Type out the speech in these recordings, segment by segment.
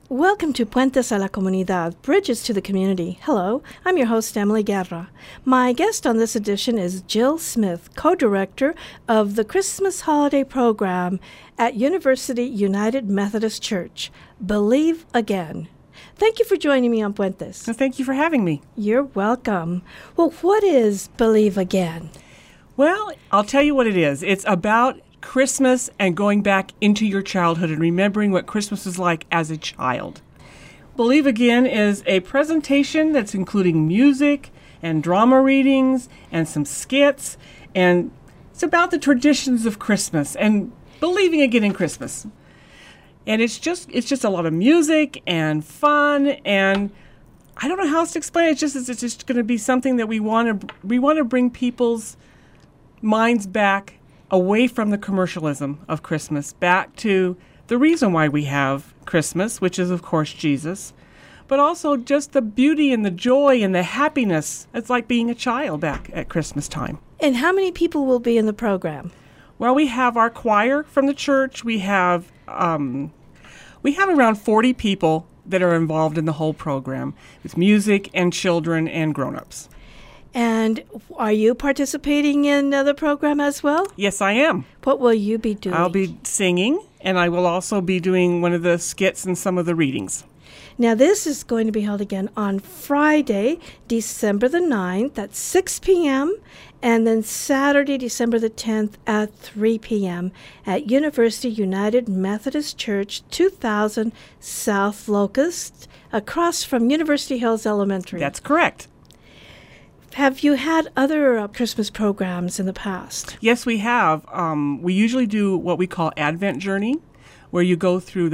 Welcome to Puentes a la Comunidad, Bridges to the Community. Hello, I'm your host, Emily Guerra. My guest on this edition is Jill Smith, co-director of the Christmas holiday program at University United Methodist Church, Believe Again. Thank you for joining me on Puentes. Well, thank you for having me. You're welcome. Well, what is Believe Again? Well, I'll tell you what it is. It's about Christmas and going back into your childhood and remembering what Christmas was like as a child. Believe Again is a presentation that's including music and drama readings and some skits, and it's about the traditions of Christmas and believing again in Christmas. And it's just a lot of music and fun, and I don't know how else to explain it. It's just going to be something that we want to bring people's minds back away from the commercialism of Christmas, back to the reason why we have Christmas, which is, of course, Jesus, but also just the beauty and the joy and the happiness. It's like being a child back at Christmas time. And how many people will be in the program? Well, we have our choir from the church. We have around 40 people that are involved in the whole program with music and children and grown-ups. And are you participating in the program as well? Yes, I am. What will you be doing? I'll be singing, and I will also be doing one of the skits and some of the readings. Now, this is going to be held again on Friday, December the 9th at 6 p.m., and then Saturday, December the 10th at 3 p.m. at University United Methodist Church, 2000 South Locust, across from University Hills Elementary. That's correct. Have you had other Christmas programs in the past? Yes, we have. We usually do what we call Advent Journey, where you go through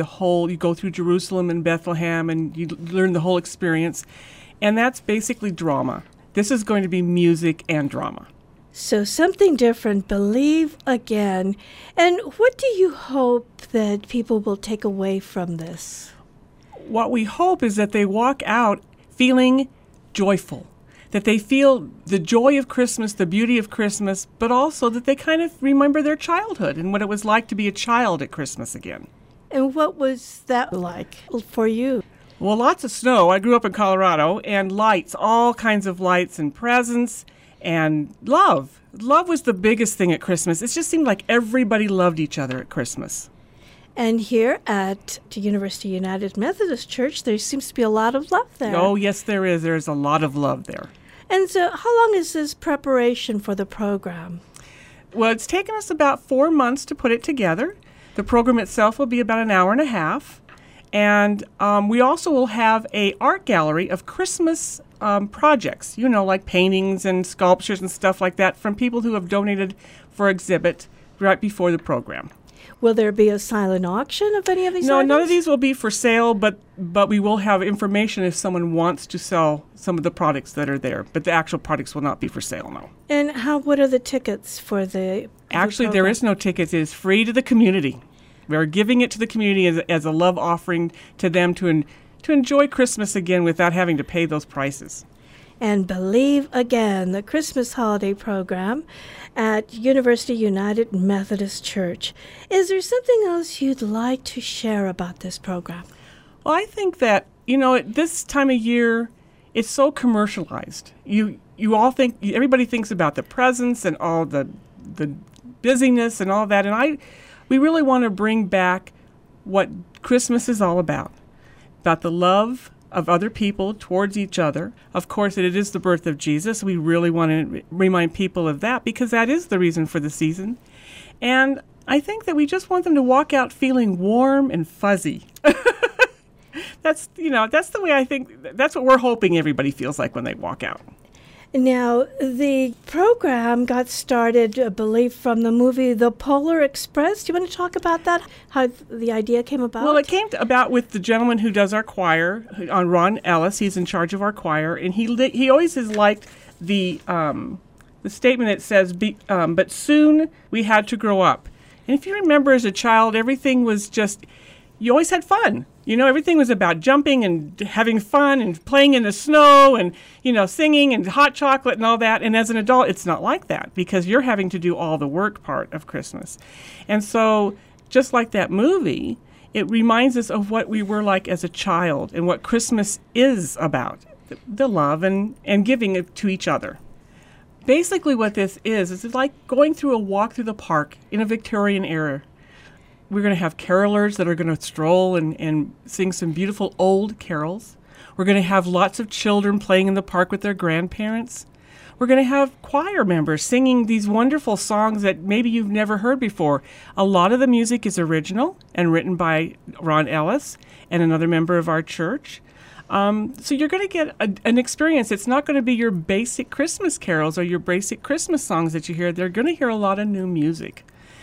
Jerusalem and Bethlehem, and you learn the whole experience. And that's basically drama. This is going to be music and drama. So something different, Believe Again. And what do you hope that people will take away from this? What we hope is that they walk out feeling joyful, that they feel the joy of Christmas, the beauty of Christmas, but also that they kind of remember their childhood and what it was like to be a child at Christmas again. And what was that like for you? Well, lots of snow. I grew up in Colorado, and lights, all kinds of lights and presents, and love. Love was the biggest thing at Christmas. It just seemed like everybody loved each other at Christmas. And here at the University United Methodist Church, there seems to be a lot of love there. Oh, yes, there is. There is a lot of love there. And so how long is this preparation for the program? Well, it's taken us about 4 months to put it together. The program itself will be about an hour and a half. And we also will have an art gallery of Christmas projects, like paintings and sculptures and stuff like that from people who have donated for exhibit right before the program. Will there be a silent auction of any of these No, items? none of these will be for sale, but we will have information if someone wants to sell some of the products that are there. But the actual products will not be for sale, no. And what are the tickets for the Actually, there is no tickets. It is free to the community. We're giving it to the community as a love offering to them to enjoy Christmas again without having to pay those prices. And Believe Again, the Christmas holiday program at University United Methodist Church. Is there something else you'd like to share about this program? Well, I think that, at this time of year, it's so commercialized. You all think, everybody thinks about the presents and all the busyness and all that, and we really want to bring back what Christmas is all about the love of other people towards each other. Of course, it is the birth of Jesus. We really want to remind people of that because that is the reason for the season. And I think that we just want them to walk out feeling warm and fuzzy. That's the way I think, that's what we're hoping everybody feels like when they walk out. Now, the program got started, I believe, from the movie The Polar Express. Do you want to talk about that, how the idea came about? Well, it came about with the gentleman who does our choir, Ron Ellis. He's in charge of our choir, and he always has liked the statement that says, but soon we had to grow up. And if you remember as a child, everything was just, you always had fun. Everything was about jumping and having fun and playing in the snow and, singing and hot chocolate and all that. And as an adult, it's not like that because you're having to do all the work part of Christmas. And so just like that movie, it reminds us of what we were like as a child and what Christmas is about, the love and giving it to each other. Basically what this is like going through a walk through the park in a Victorian era. We're going to have carolers that are going to stroll and sing some beautiful old carols. We're going to have lots of children playing in the park with their grandparents. We're going to have choir members singing these wonderful songs that maybe you've never heard before. A lot of the music is original and written by Ron Ellis and another member of our church. So you're going to get an experience. It's not going to be your basic Christmas carols or your basic Christmas songs that you hear. They're going to hear a lot of new music.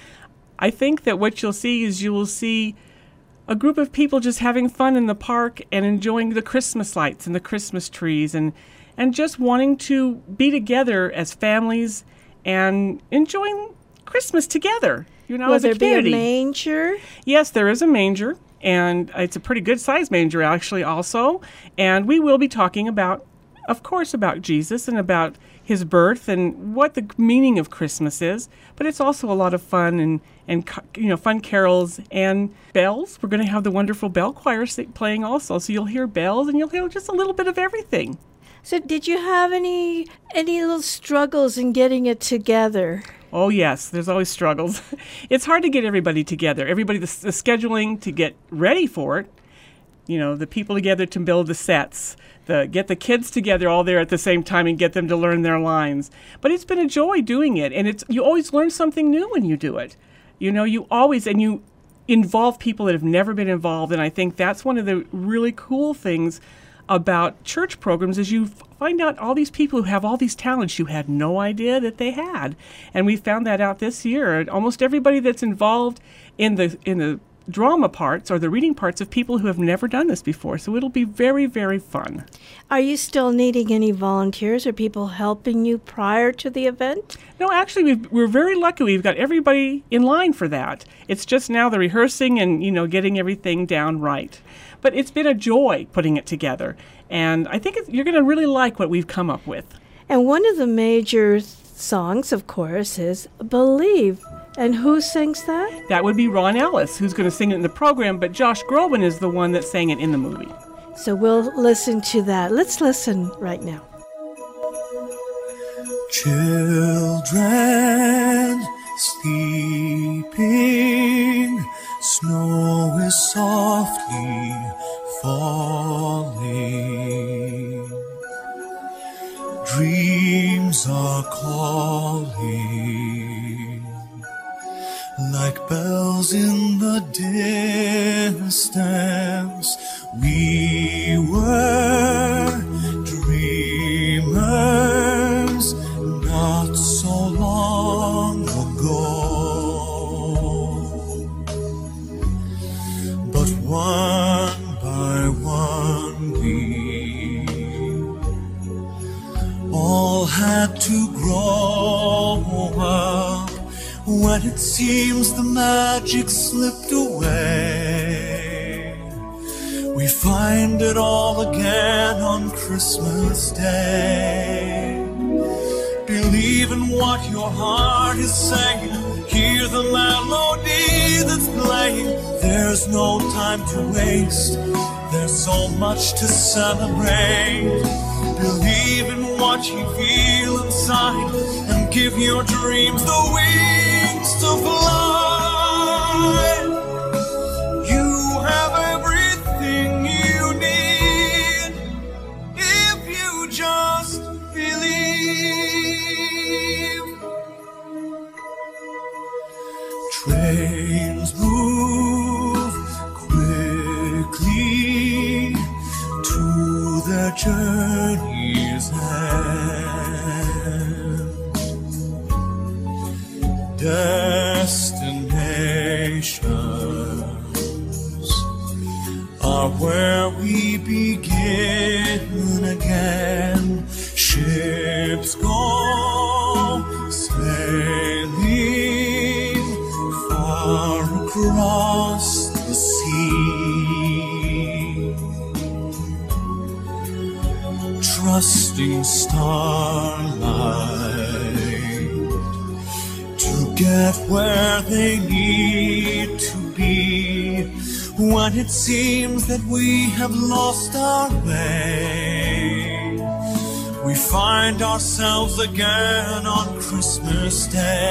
I think that what you'll see is you will see a group of people just having fun in the park and enjoying the Christmas lights and the Christmas trees and just wanting to be together as families and enjoying Christmas together, as a community. Will there be a manger? Yes, there is a manger. And it's a pretty good-sized manger, actually, also. And we will be talking about, of course, about Jesus and about his birth and what the meaning of Christmas is. But it's also a lot of fun and fun carols and bells. We're going to have the wonderful bell choir playing also. So you'll hear bells and you'll hear just a little bit of everything. So did you have any little struggles in getting it together? Oh, yes. There's always struggles. It's hard to get everybody together. Everybody, the scheduling to get ready for it, the people together to build the sets, get the kids together all there at the same time and get them to learn their lines. But it's been a joy doing it. And you always learn something new when you do it. You involve people that have never been involved. And I think that's one of the really cool things about church programs is you find out all these people who have all these talents you had no idea that they had. And we found that out this year. Almost everybody that's involved in the drama parts or the reading parts of people who have never done this before. So it'll be very, very fun. Are you still needing any volunteers or people helping you prior to the event? No, actually, we're very lucky. We've got everybody in line for that. It's just now the rehearsing and, getting everything down right. But it's been a joy putting it together. And I think you're going to really like what we've come up with. And one of the major songs, of course, is Believe. And who sings that? That would be Ron Ellis, who's going to sing it in the program, but Josh Groban is the one that sang it in the movie. So we'll listen to that. Let's listen right now. Children sleeping, snow is softly falling, dreams are calling like bells in the distance. We were dreamers not so long ago, but one by one we all had to grow up. When it seems the magic slipped away, we find it all again on Christmas Day. Believe in what your heart is saying. Hear the melody that's playing. There's no time to waste. There's so much to celebrate. Believe in what you feel inside and give your dreams the wings to fly. You have everything you need if you just believe. Trains move quickly to their journey's end. Destinations are where we begin again. Ships go sailing far across the sea, trusting starlight to get where they need to be. when it seems that we have lost our way, we find ourselves again on Christmas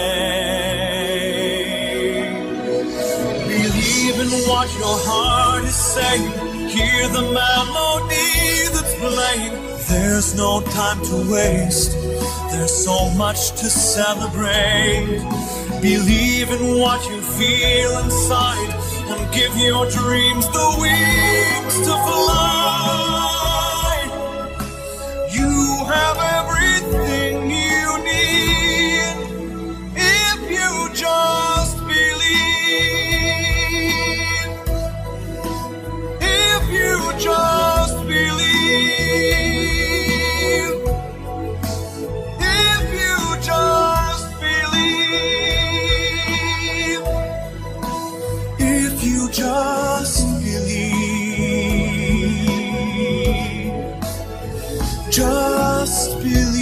Day. Believe in what your heart is saying, hear the melody that's playing. There's no time to waste, there's so much to celebrate. Believe in what you feel inside and give your dreams the wings to fly. You have everything you need if you just believe. If you just believe. If you just believe. If you just believe. Just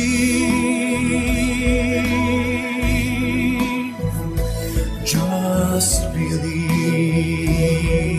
believe. Just believe.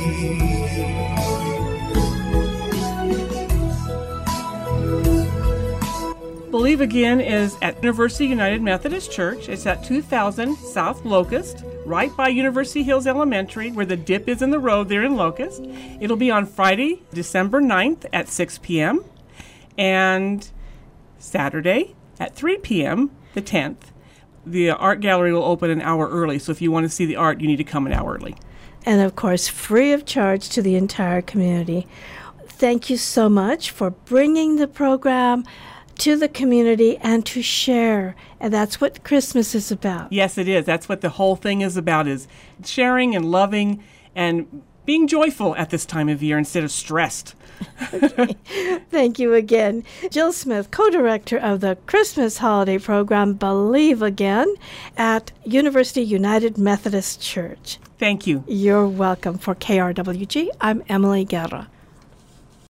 Believe Again is at University United Methodist Church. It's at 2000 South Locust, right by University Hills Elementary, where the dip is in the road there in Locust. It'll be on Friday, December 9th at 6 p.m. and Saturday at 3 p.m., the 10th. The art gallery will open an hour early, so if you want to see the art, you need to come an hour early. And of course, free of charge to the entire community. Thank you so much for bringing the program to the community and to share. And that's what Christmas is about. Yes, it is. That's what the whole thing is about, is sharing and loving and being joyful at this time of year instead of stressed. Okay. Thank you again. Jill Smith, co-director of the Christmas holiday program, Believe Again, at University United Methodist Church. Thank you. You're welcome. For KRWG, I'm Emily Guerra.